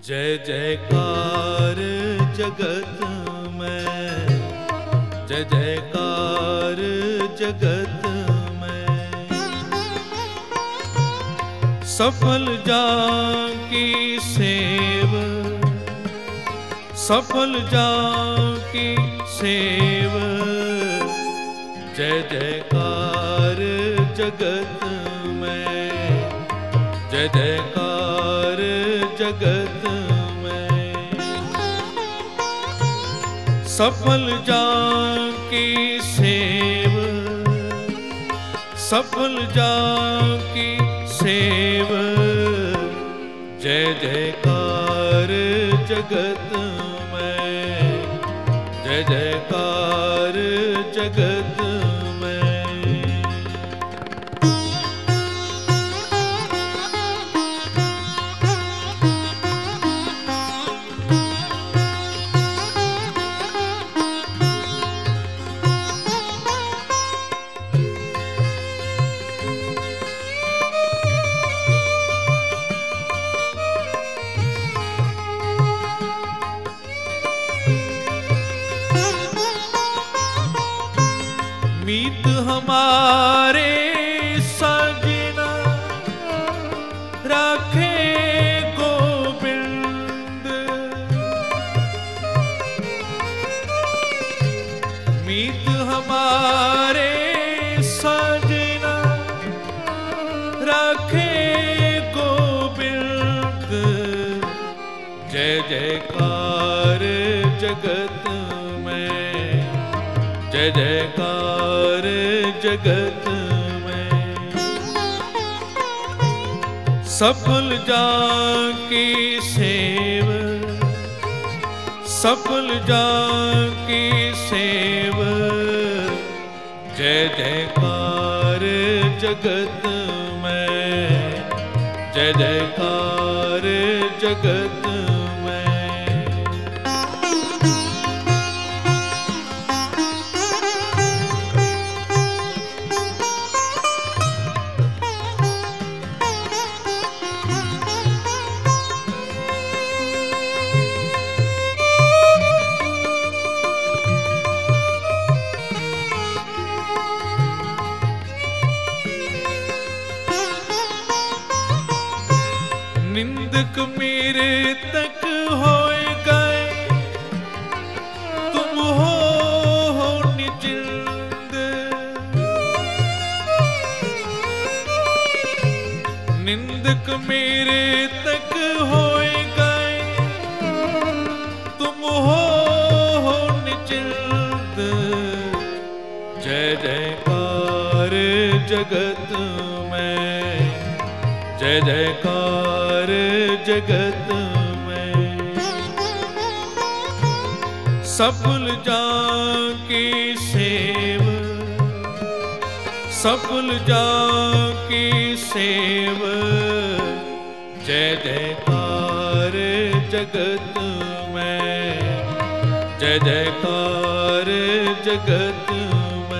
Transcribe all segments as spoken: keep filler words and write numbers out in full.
जय जयकार जगत में, जय जयकार जगत में। सफल जाकी सेव, सफल जाकी सेव। जय जयकार जगत में, जय जयकार जगत में। सफल जाकी सेव, सफल जाकी सेव। जय जयकार जगत में, जय जयकार जगत में। मीत हमारे सजना राखे गोविंद। मीत हमारे सजना राखे गोविंद। जय जयकार जगत में, जय जयकार जगत में। सफल जाकी सेव, सफल जाकी सेव। जय जयकार जगत में, जय जयकार जगत में। निंदक मेरे तक होए गए, तुम हो, हो निजिंद। निंदक मेरे तक होए गए, तुम हो, हो निजिंद। जय जयकार जगत में, जय जयकार जगत में। सफल जाकी सेव, सफल जाकी सेव। जय जयकार जगत में, जय जयकार जगत में।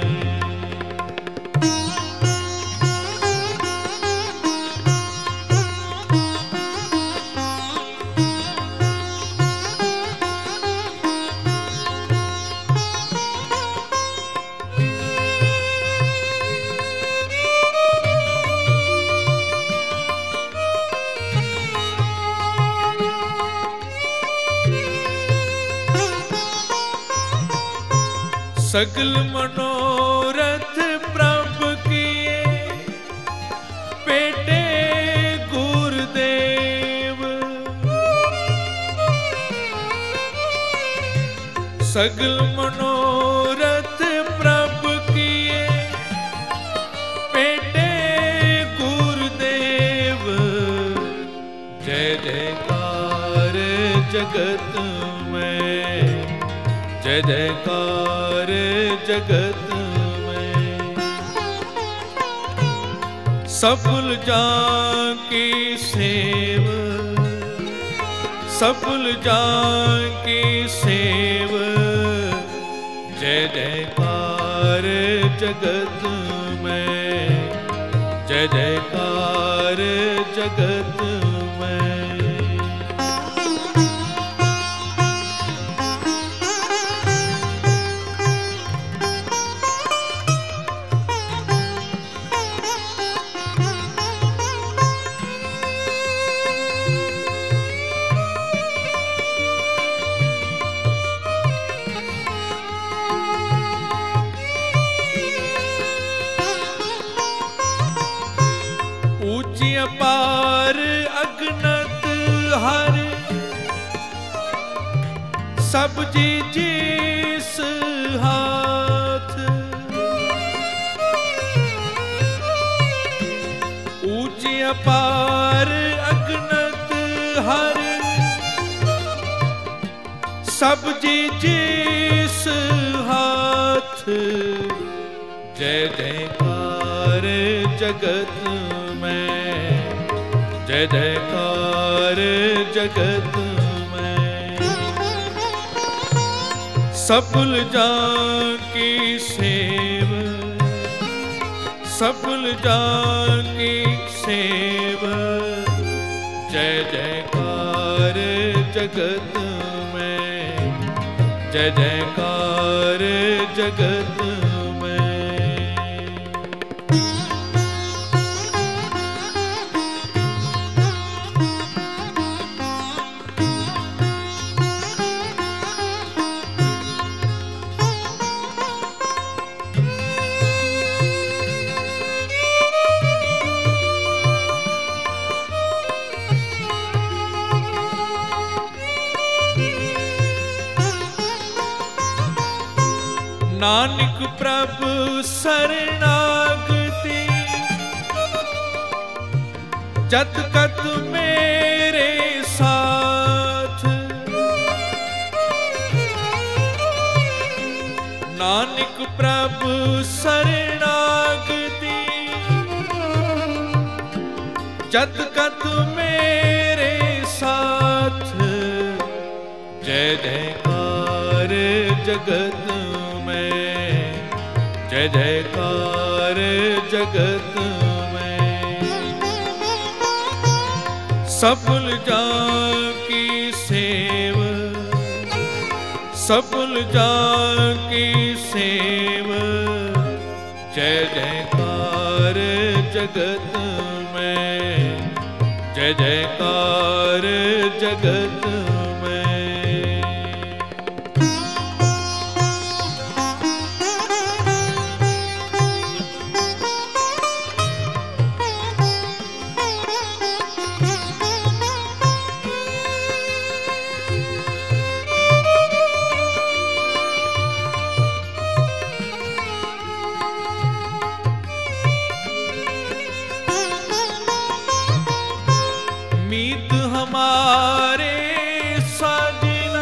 सकल मनोरथ प्रभ किए पेटे गुरुदेव। सकल मनोरथ प्रभ किए पेटे गुरुदेव। जय जयकार जगत में, जय जयकार जगत में। सफल जाकी सेव, सफल जाकी सेव। जय जयकार जगत में, जय जयकार जगत में। हर सब जी जिस हाथ। ऊंची अपार अगनत हर सब जी जिस हाथ। जय जयकार जगत में, जय जयकार जगत में। सफल जान की सेव, सफल जान की सेव। जय जयकार जगत में, जय जयकार जगत में। नानक प्रभु शरणागति जत कत मेरे साथ। नानक प्रभु शरणागति जत कत मेरे साथ। जय जयकार जगत में, जय जयकार जगत में। सफल जान की सेव, सफल जान की सेव। जय जयकार जगत में, जय जयकार जगत में। मीत हमारे साजना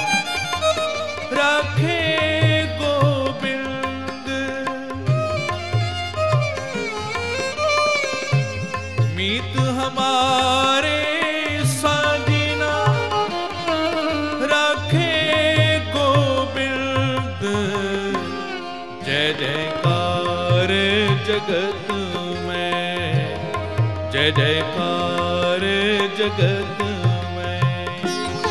राखे गोविंद। मीत हमारे साजना राखे गोविंद। जय जयकार जगत में, जय जयकार जगत में।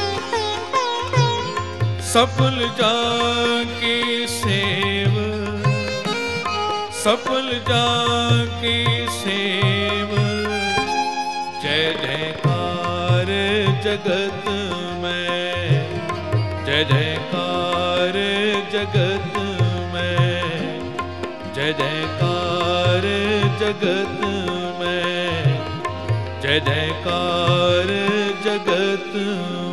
सफल जान की सेव, सफल जान की सेव। जय जयकार जगत में, जय जयकार जगत में। जय जयकार जगत में, जय जयकार जगत